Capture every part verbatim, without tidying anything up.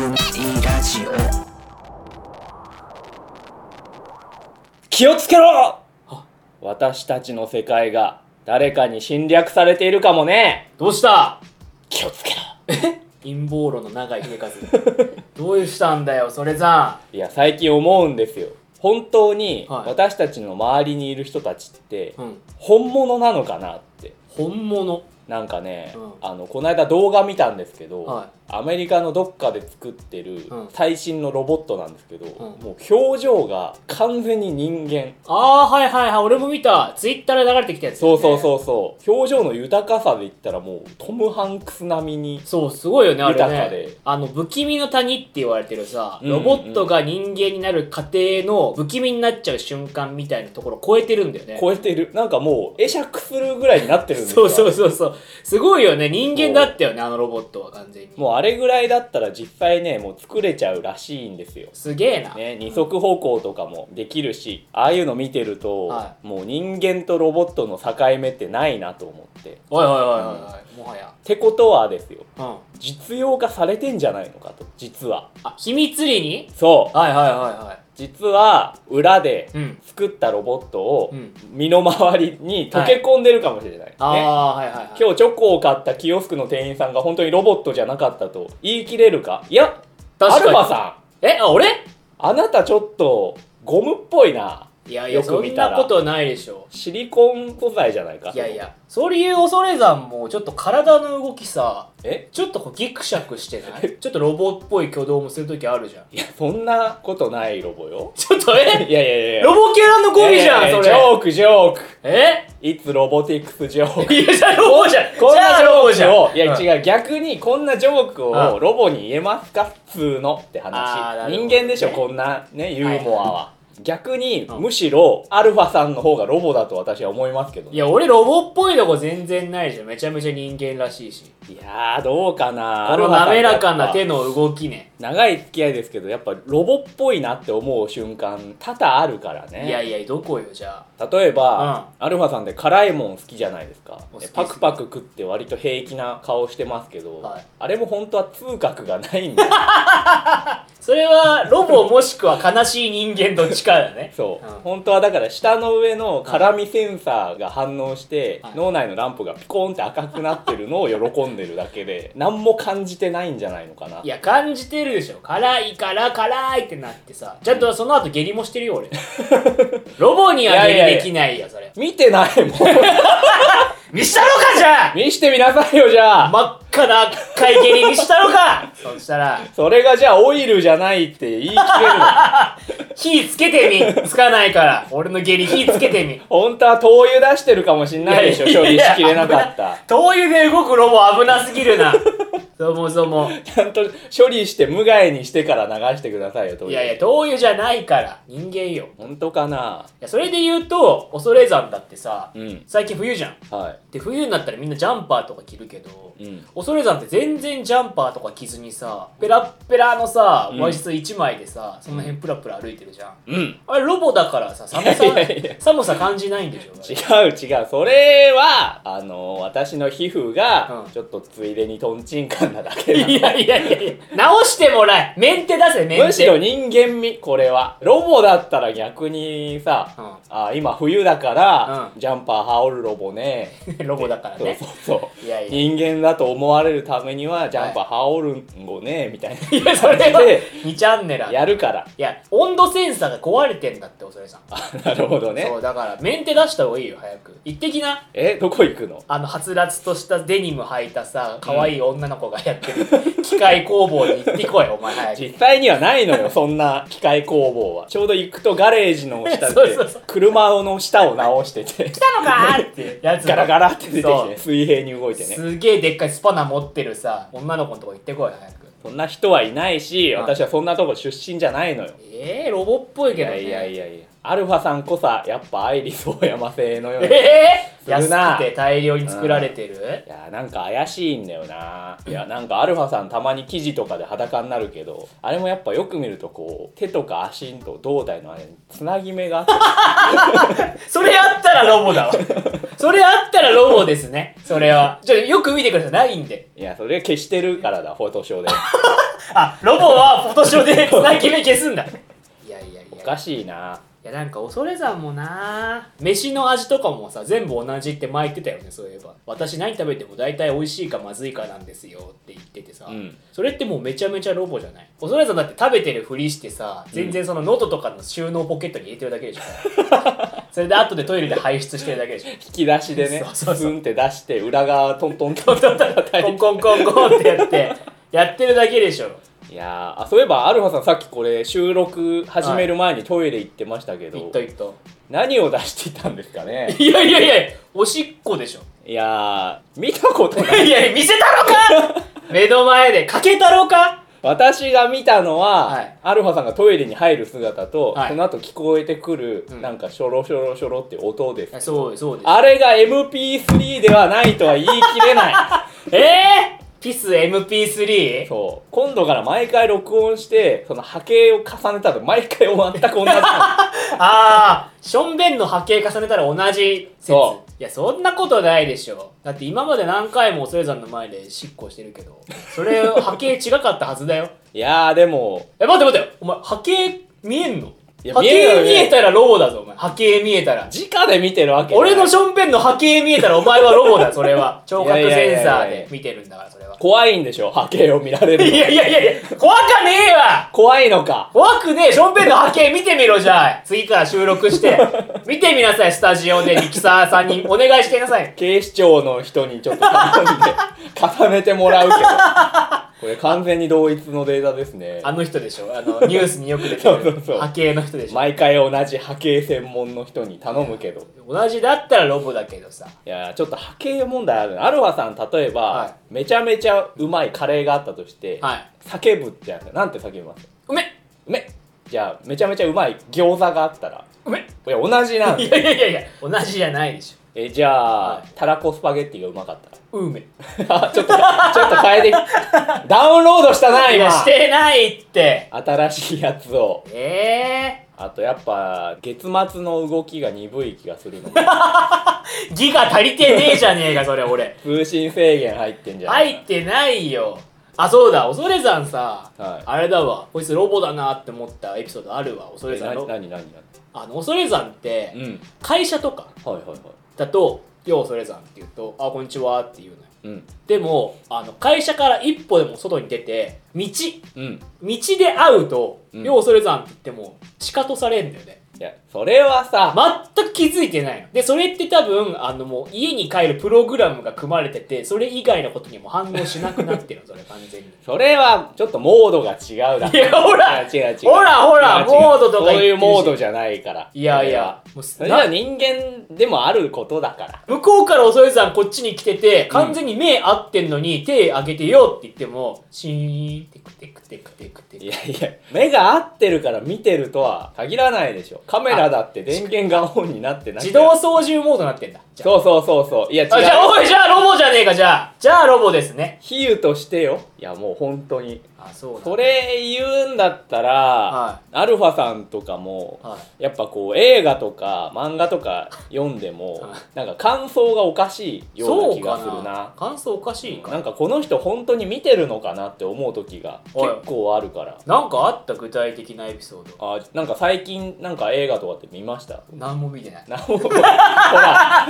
ラジオ。 気をつけろ！私たちの世界が誰かに侵略されているかもね。 どうした？ 気をつけろ。 え？陰謀論の長い秀和どうしたんだよそれさいや最近思うんですよ。本当にはい私たちの周りにいる人たちってうん本物なのかなって。 本物なんかね、 うん、 あのこの間動画見たんですけど、 はアメリカのどっかで作ってるうん最新のロボットなんですけど、 んもう表情が完全に人間。 ああーはいはいはい俺も見たツイッターで流れてきたやつ、ね、 そうそうそうそう表情の豊かさで言ったらもうトム・ハンクス並みに。 そうすごいよねあれね豊かであの不気味の谷って言われてるさ、 うんロボットが人間になる過程の不気味になっちゃう瞬間みたいなところを超えてるんだよね。 超えてる。なんかもう会釈するぐらいになってるんですよ。 そうそうそうそうすごいよね人間だったよねあのロボットは完全に。 もうあれぐらいだったら実際ねもう作れちゃうらしいんですよ。 すげえな、 ね、二足歩行とかもできるし、ああいうの見てると、 はもう人間とロボットの境目ってないなと思って。 おいおいおいおいおいもはやってことはですよ、 うん実用化されてんじゃないのかと。実はあ秘密裏にそうはいはいはいはい実は裏でうん作ったロボットをうん身の回りに溶け込んでるかもしれない、ね、 ああはいはいはい今日チョコを買ったキオスクの店員さんが本当にロボットじゃなかったと言い切れるか。いやア確かにルファさんえあ俺あなたちょっとゴムっぽいな。 いやいやよそんく見たらなことないでしょ。 シリコン素材じゃないか。 いやいやそういう恐山もちょっと体の動きさえちょっとこうギクシャクしてないちょっとロボっぽい挙動もするときあるじゃん。 いやそんなことないロボよ。 ちょっとえいやいやいやロボキャラのゴミじゃんいやいやそれジョークジョーク。 えいつロボティクスジョーク。 いやじゃあロボじゃんこんなジョークをいやうん違う逆にこんなジョークうをんロボに言えますか普通のってあーな話。 るほどね人間でしょこんなねユーモアは。逆にうんむしろアルファさんの方がロボだと私は思いますけどね。 いや俺ロボっぽいとこ全然ないじゃん。めちゃめちゃ人間らしいしいやーどうかな。 この滑らかなアルファさんってやっぱ手の動きね。 長い付き合いですけどやっぱロボっぽいなって思う瞬間多々あるからね。 いやいやどこよじゃあ。 例えば、アルファさんって辛いもん好きじゃないですか。 好きですパクパク食って割と平気な顔してますけど、 はいあれも本当は痛覚がないんだよそれはロボもしくは悲しい人間どっちかだねそう、 うん本当はだから下の上の辛みセンサーが反応して、 はい脳内のランプがピコーンって赤くなってるのを喜んでるだけで何も感じてないんじゃないのかな。 いや感じてるでしょ。辛いから辛いってなってさちゃんとその後下痢もしてるよ俺ロボには下痢できないよそれ。 見てないもん見したろかじゃあ見してみなさいよじゃあ。 真っ赤な赤い下痢見したろかそしたらそれがじゃあオイルじゃないって言い切れるの火つけてみつかないから俺の下痢火つけてみ本当は灯油出してるかもしんないでしょ。処理しきれなかっいやいやた。 灯油で動くロボ危なすぎるなそもそもちゃんと処理して無害にしてから流してくださいよ。灯油いやいや灯油じゃないから人間よ。い本当かな。 やそれで言うと恐山だってさ、 うん最近冬じゃん。 はで冬になったらみんなジャンパーとか着るけど、 い。うん恐山って全然ジャンパーとか着ずにさペラッペラのさうんワイシャツいちまいでさその辺プラプラ歩いてるじゃん。 うんあれロボだからさ寒さいやいやいや寒さ感じないんでしょ。 違う違うそれはあの私の皮膚がうんちょっとついでにトンチンカンなだけなのいやいやいやいや直してもらえメンテ出せメンテ。 むしろ人間味これは。ロボだったら逆にさ、 うんあ今冬だから、ジャンパー羽織るロボねロボだからね。 そうそうそういやいや人間だと思われるためにはジャンパー羽織るんごねみたいいやそれはにチャンネルある。 なやるからいや温度センサーが壊れてんだって恐れさん。 あなるほどね。 そうだからメンテ出した方がいいよ早く行ってきな。 えどこ行くの。 あのはつらつとしたデニム履いたさ可愛い女の子がやってる機械工房に行ってこいお前早く。 実際にはないのよそんな機械工房は。ちょうど行くとガレージの下でそうそうそう車の下を直してて来たのかーってやつガラガラって出てきそうて水平に動いてね。 すげえでっかいスパナ持ってるさ女の子のとこ行ってこい早く。 そんな人はいないしうん私はそんなとこ出身じゃないのよ。 えー、ロボっぽいいけどね。 やいやいやいやアルファさんこそやっぱアイリスオーヤマ製のようなえするな。 安くて大量に作られてる、うん、 いやなんか怪しいんだよな。いやなんかアルファさんたまに記事とかで裸になるけど、あれもやっぱよく見るとこう手とか足と胴体の間につなぎ目があってそれあったらロボだわそれあったらロボですね。それはちょっとよく見てください。ないんで。 いやそれ消してるからだ、フォトショーであ、ロボはフォトショーでつなぎ目消すんだいやいやいや、 おかしいな。 いやなんか恐山もな、飯の味とかもさ全部同じって前言ってたよね。そういえば私何食べても大体美味しいかまずいかなんですよって言っててさ、うん、それってもうめちゃめちゃロボじゃない？恐山だって食べてるふりしてさ、全然その喉とかの収納ポケットに入れてるだけでしょそれで後でトイレで排出してるだけでしょ引き出しでね、そうそうそう、スンって出して裏側トントントントントンコンコンコンコンってやってやってるだけでしょ。 いやー、そういえばアルファさんさっきこれ収録始める前にトイレ行ってましたけど、 はい、行った行った。 何を出してたんですかね。 いやいやいや、おしっこでしょ。 いやー、見たことないいや見せたろか目の前でかけたろか。 私が見たのは、はい、アルファさんがトイレに入る姿と、はい、その後聞こえてくる、うん、なんかショロショロショロって音です。 そうそうです。 あれが エムピースリー ではないとは言い切れないえーピス エムピースリー？ そう今度から毎回録音してその波形を重ねたら毎回全く同じああ、しょんべんの波形重ねたら同じ説。そういやそんなことないでしょ。だって今まで何回も恐山の前でしっこしてるけどそれ波形違かったはずだよいやーでもえ待って待ってお前波形見えんの？波形見えたらロボだぞお前。波形見えたら直で見てるわけ。 俺のしょんべんの波形見えたらお前はロボだ。それは聴覚センサーで見てるんだから。それは怖いんでしょ波形を見られる。 いやいやいやいや怖かねえわ。 怖いのか。 怖くねえ。しょんべんの波形見てみろ。じゃあ次から収録して見てみなさい。スタジオでミキサーさんにお願いしてなさい。 警視庁の人にちょっと頼んで重ねてもらうけどこれ完全に同一のデータですね。 あの人でしょ、あのニュースによく出てるそうそうそう波形の人でしょ。 毎回同じ波形専門の人に頼むけど、 同じだったらロボだけどさ。 いやちょっと波形問題ある。アルファさん例えば、はい、めちゃめちゃうまいカレーがあったとして、はい、叫ぶってやつなんて叫びます？ うめっうめっ。じゃあめちゃめちゃうまい餃子があったらうめっ。 いや同じなんいやいやいやいや同じじゃないでしょ。 えじゃあ、はい、たらこスパゲッティがうまかったらうめあちょっとちょっと変えてダウンロードしたな今。 いやしてないって新しいやつを。 ええー、あとやっぱ月末の動きが鈍い気がするのギガ足りてねえじゃねえかそれ俺通信制限入ってんじゃない？ 入ってないよ。あそうだ恐山さ、はい、あれだわこいつロボだなって思ったエピソードあるわ。恐山の何何何あの恐山って、うん、会社とかはいはいはいだと「よう恐山」って言うと「あこんにちは」って言うのよ、 うん、 でもあの会社から一歩でも外に出て道、 うん、 道で会うと「うん、よう恐山」って言ってもシカトされるんだよね。 いやそれはさ全く気づいてないので、それって多分あのもう家に帰るプログラムが組まれててそれ以外のことにも反応しなくなってるのそれ完全にそれはちょっとモードが違うだろ。 いやほら違う違うほらほらモードとか言ってるしそういうモードじゃないから。 いやいやもうそれは人間でもあることだから。 向こうから恐山こっちに来てて完全に目合ってんのに、うん、手上げてよって言ってもシーンテクテクテクテクテク。 いやいや目が合ってるから見てるとは限らないでしょ。カメラだって電源がオンになってない。 自動操縦モードになってんだ。 そうそうそうそう。いや違う。 あじゃあおいじゃあロボじゃねえか。じゃあじゃあロボですね。 比喩としてよ。いやもう本当にあそうだ、ね、 それ言うんだったら、はい、アルファさんとかも、はい、やっぱこう映画とか漫画とか読んでも、はい、なんか感想がおかしいような気がするな。 感想おかしいかなんかこの人本当に見てるのかなって思う時が結構あるから。 なんかあった具体的なエピソード。 あなんか最近なんか映画とかって見ました？ 何も見てない。 何もほら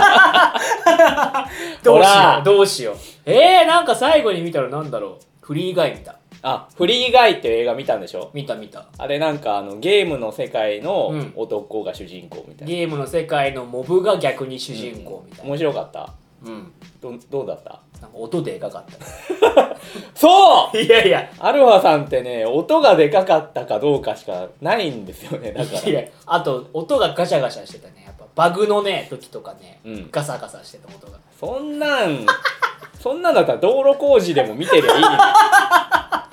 どうしようどうしよう。えー、なんか最後に見たらなんだろう。フリーガイ見た。 あ、フリーガイっていう映画見たんでしょ？ 見た見た。 あれなんかあのゲームの世界の男が主人公みたいな、 うん、ゲームの世界のモブが逆に主人公みたいな、 うん、面白かった。 うん。 ど, どうだった？ なんか音でかかったそういやいやアルファさんってね音がでかかったかどうかしかないんですよね。だからいやあと音がガシャガシャしてたね。やっぱバグのね時とかね、うん、ガサガサしてた音が。 そんなんそんなんだったら道路工事でも見てりゃいい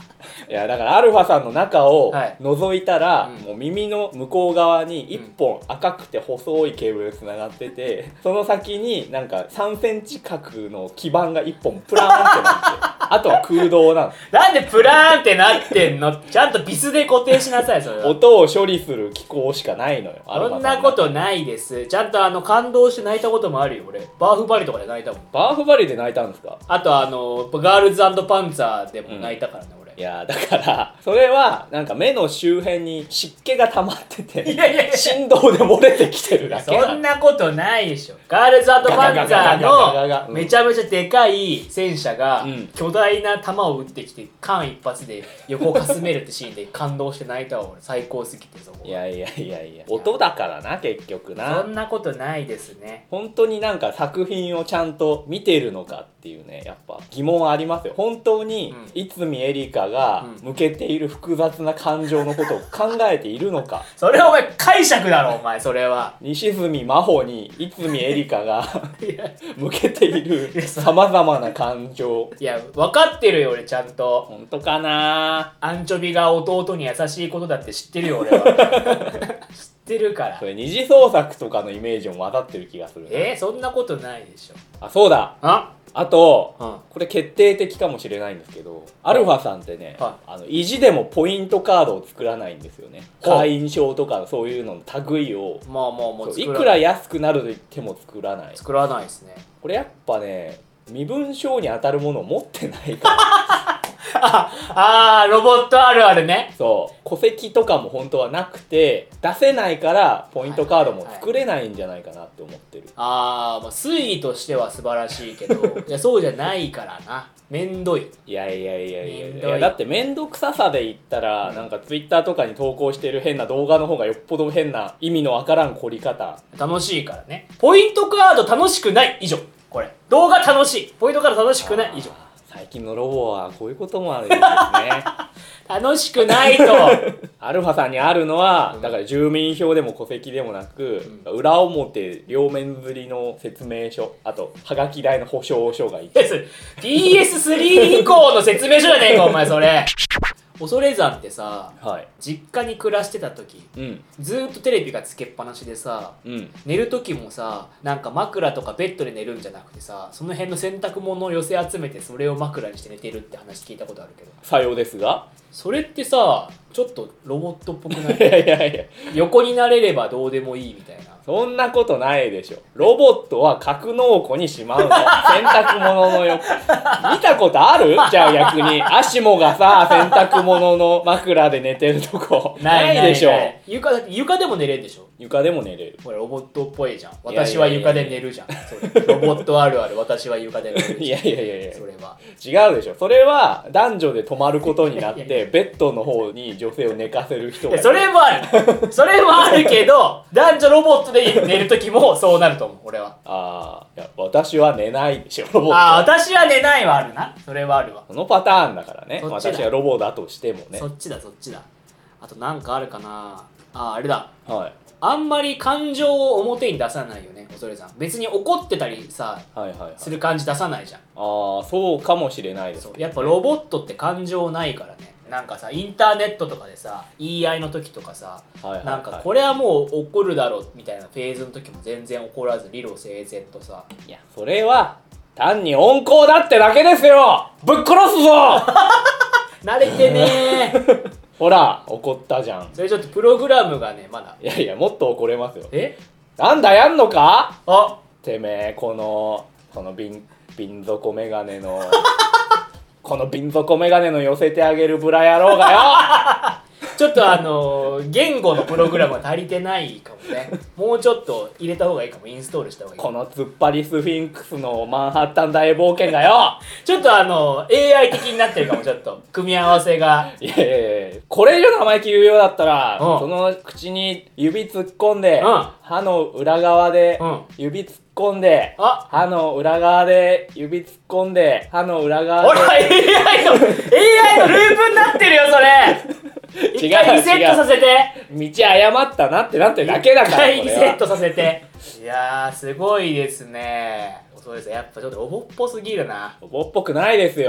いやだからアルファさんの中をはい覗いたら、 うんもう耳の向こう側にいっぽん赤くて細いケーブルがつながってて、その先になんかさんセンチ角の基板がいっぽんプラーンってなってあとは空洞なの。 なんでプラーンってなってんの。ちゃんとビスで固定しなさいそれは。 音を処理する機構しかないのよ。アルファさそんなことないです。ちゃんとあの感動して泣いたこともあるよ俺。バーフバリとかで泣いたもん。 バーフバリで泣いたんですか？ あとあのガールズ&パンツァーでも泣いたからね、俺。 いやだからそれはなんか目の周辺に湿気が溜まってていやいやいや振動で漏れてきてるだけそんなことないでしょ。ガールズ&パンツァガガガガガガガーのめちゃめちゃでかい戦車がうん巨大な弾を撃ってきて間一髪で横をかすめるってシーンで感動して泣いたわ俺。最高すぎてそこ。 いやいやいやいや音だからな結局そなんなことないですね。 本当になんか作品をちゃんと見てるのかっていうねやっぱ疑問ありますよ。本当にうん逸見エリカがうん向けている複雑な感情のことを考えているのか。 それはお前解釈だろお前それは。 西住真帆に逸見エリカがいや向けているさまざまな感情。 いや分かってるよ俺ちゃんと。 本当かな。 アンチョビが弟に優しいことだって知ってるよ俺は。知ってるからそ。れ二次創作とかのイメージも混ざってる気がするな。 えー、そんなことないでしょ。 あそうだ。 ああと、 うんこれ決定的かもしれないんですけど、アルファさんってね、 はあの意地でもポイントカードを作らないんですよね。 は会員証とかそういうのの類をまあまあもうそうい作らくら安くなると言っても作らない。 作らないですね。 これやっぱね身分証に当たるものを持ってないからああーロボットあるあるね。 そう戸籍とかも本当はなくて出せないからポイントカードも作れないんじゃないかなって思ってる。 あー、まあ推理としては素晴らしいけどいやそうじゃないからな。めんどい。 いやいやいやいやめんどいいやだって面倒くささで言ったら、なんかツイッターとかに投稿してる変な動画の方がよっぽど変な意味のわからん凝り方。 楽しいからね。ポイントカード楽しくない以上。これ動画楽しい。ポイントカード楽しくない以上。 あー最近のロボはこういうこともあるんですね楽しくないとアルファさんにあるのはだから住民票でも戸籍でもなく、うん、裏表両面刷りの説明書、あとはがき代の保証書がいてピーエススリー 以降の説明書じゃねえかお前それ。恐山ってさ、 はい、 実家に暮らしてた時、うん、ずーっとテレビがつけっぱなしでさ、うん、寝る時もさなんか枕とかベッドで寝るんじゃなくてさその辺の洗濯物を寄せ集めてそれを枕にして寝てるって話聞いたことあるけど。 さようですがそれってさちょっとロボットっぽくない？ いやいやいや横になれればどうでもいいみたいな。 そんなことないでしょ。ロボットは格納庫にしまうの。洗濯物の横。見たことある？じゃあ逆に。アシモがさ、洗濯物の枕で寝てるとこ。 ないないでしょ。 ないない床、床でも寝れるでしょ。 床でも寝れる。 これロボットっぽいじゃん。私は床で寝るじゃん。それロボットあるある。私は床で寝るじゃん。 いやいやいやいや。 それは。 違うでしょ。それは男女で泊まることになって、ベッドの方に女性を寝かせる人がいる。 それもある。それもあるけど、男女ロボットで寝るときもそうなると思う、俺は。 ああ、いや、私は寝ないでしょ、ロボット。 ああ、私は寝ないはあるな。それはあるわ。 そのパターンだからね。 そっちだ私はロボだとしてもね。 そっちだ、そっちだ。あとなんかあるかな。ああ、あれだ。 はい。 あんまり感情を表に出さないよね、恐れさん。別に怒ってたりさ、 はいはいはい、 する感じ出さないじゃん。 ああ、そうかもしれないです、ね。 そうやっぱロボットって感情ないからね。なんかさインターネットとかでさ言い合いの時とかさ、 はいはいはい、 なんかこれはもう怒るだろうみたいなフェーズの時も全然怒らず理路整然とさ。 いやそれは単に温厚だってだけですよ。ぶっ殺すぞ慣れてねーほら怒ったじゃん。 それちょっとプログラムがねまだ。 いやいやもっと怒れますよ。 えなんだやんのか。 あてめえこのこの瓶瓶底メガネのこの瓶底メガネの寄せてあげるブラ野郎がよちょっとあのー、言語のプログラムが足りてないかもね。もうちょっと入れた方がいいかも。インストールした方がいい。 この突っ張りスフィンクスのマンハッタン大冒険がよちょっとあの エーアイ 的になってるかも。ちょっと組み合わせが。 いやいやいやこれ以上生意気言うようだったら、 うん、 その口に指突っ込んで、 うん、 歯の裏側で指突っ込んで、うん、歯の裏側で指突っ込んで歯の裏側でほら エーアイ の エーアイ のループになってるよそれ一回リセットさせて。 道誤ったなってなってるだけだから。 一回リセットさせて。いやーすごいですね。そうですやっぱちょっとロボっぽすぎるな。 ロボっぽくないですよ。 い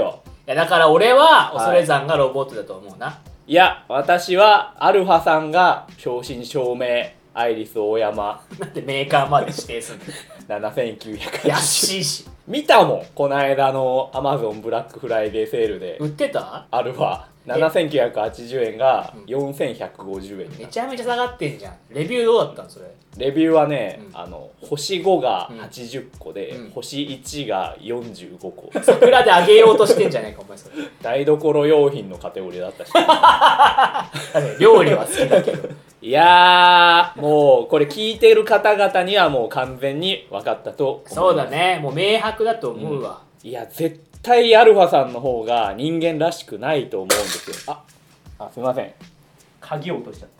やだから俺ははい恐山がロボットだと思うな。 いや私はアルファさんが正真正銘アイリスオーヤマなんでメーカーまで指定するななせんきゅうひゃくはちじゅう安いし。 見たもんこの間のアマゾンブラックフライデーセールで売ってた？ アルファななせんきゅうひゃくはちじゅうえんがよんせんひゃくごじゅうえんになった。 めちゃめちゃ下がってんじゃん。レビューどうだったんそれ？ レビューはね、 うんあの星ごがはちじゅっこで、 うん星いちがよんじゅうごこ桜であげようとしてんじゃないかお前それ。 台所用品のカテゴリーだったし料理は好きだけど。 いやーもうこれ聞いてる方々にはもう完全に分かったと思います。 そうだね、もう明白だと思うわ。 いや絶対アルファさんの方が人間らしくないと思うんですよ。ああすいません鍵を落としちゃった。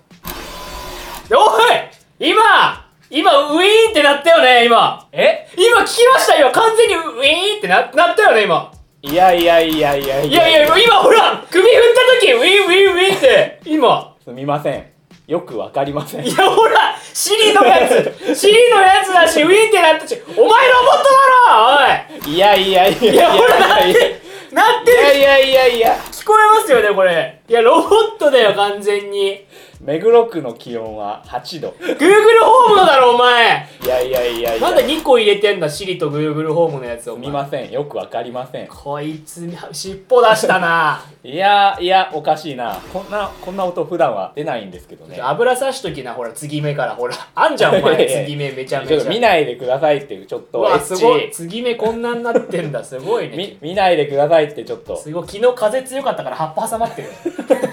おい今今ウィーンってなったよね今。 え今聞きましたよ、完全にウィーンってななったよね今。 いやいやいやいやいいやいや今ほら首振った時ウィーンウィーンウィーンって今。 すみませんよくわかりません。 いやほらシリのやつシリのやつだしウィーンってなったし、お前ロボットだろおい。 いやいやいやいやいいやほらやいやなってる。 いやいやいやいや聞こえますよねこれ。いやロボットだよ完全に。 目黒区の気温ははちど。 Google ホームのだろお前。 いやいやいやいやなんでにこ入れてんだシリと Google ホームのやつを。 すみませんよくわかりません。 こいつ尻尾出したな。 いやいやおかしいな、こんなこんな音普段は出ないんですけどね。 油さしときなほら継ぎ目からほらあんじゃんお前継ぎ目めちゃめちゃ。 ちょっと見ないでくださいってちょっうとエッわすごいチ継ぎ目こんなになってんだすごいね。 み見ないでくださいってちょっとすごい昨日風強かったから葉っぱ挟まってる。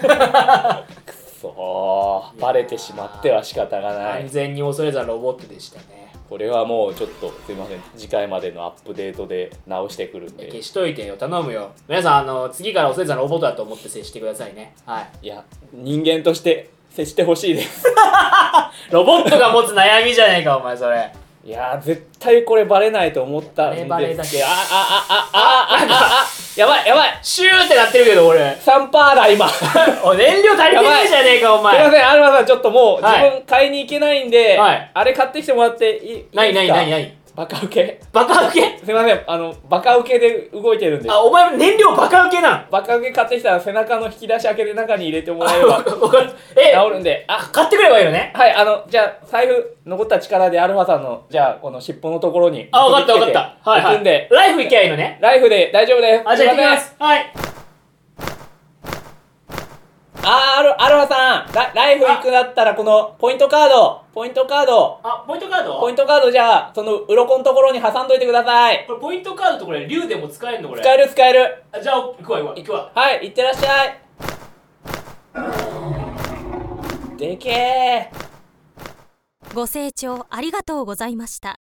そうバレてしまっては仕方がない。 完全に恐れずロボットでしたね。 これはもうちょっとすいません次回までのアップデートで直してくるんで。 消しといてよ頼むよ。皆さんあの次から恐れずロボットだと思って接してくださいね。はいいや人間として接してほしいです。 ロボットが持つ悩みじゃないかお前それ。 いやー絶対これバレないと思ったんですけど、 バレバレだけああああああああやばいやばいシューってなってるけど俺。 さんパーセントだ今。すお燃料足りてないじゃねえかおいま前。 せんアルファさんちょっともう自はい分買いに行けないんで、 はいあれ買ってきてもらっていいいいですか。 なになになになにバカウケバカウケ。 すいませんあのバカウケで動いてるんで、 あお前燃料バカウケなん。 バカウケ買ってきたら背中の引き出し開けて中に入れてもらえればわかる。え治るんで。あ買ってくればいいよね。 はいあのじゃあ財布残った力でアルファさんのじゃあこの尻尾のところにあ分かった分かった。はいはい行くんで、 ライフいけばいいのね。 ライフで大丈夫です。 あじゃあ行ってきまいす。はいあーアルアルファさんラライフ行くだったらこのポイントカードポイントカードあポイントカードポイントカードじゃあその鱗のところに挟んどいてください。 これポイントカードとこれ竜でも使えるのこれ。 使える使える。 あじゃあ行くわ行くわ行くわ。 はい行ってらっしゃい。でけー。 ご清聴ありがとうございました。